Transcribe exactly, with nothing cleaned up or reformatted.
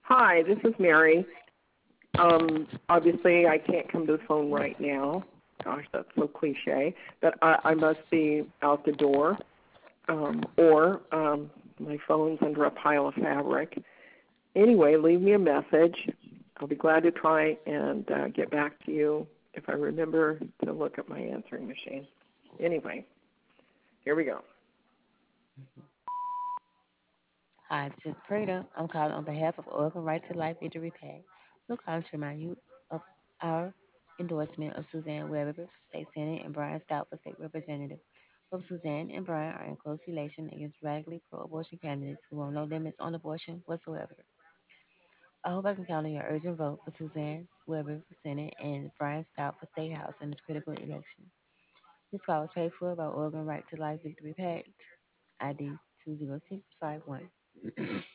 Hi, this is Mary. Um, obviously, I can't come to the phone right now. Gosh, that's so cliche. But I, I must be out the door, um, or um, my phone's under a pile of fabric. Anyway, leave me a message. I'll be glad to try and uh, get back to you if I remember to look at my answering machine. Anyway, here we go. Hi, this is Prada. I'm calling on behalf of Oregon Right to Life Victory PAC. We're calling to remind you of our endorsement of Suzanne Weber for state senate and Brian Stout for state representative. Both Suzanne and Brian are in close relation against radically pro-abortion candidates who want no limits on abortion whatsoever. I hope I can count on your urgent vote for Suzanne Weber for Senate and Brian Stout for State House in this critical election. This call was paid for by Oregon Right to Life Victory PAC, I D two zero six five one.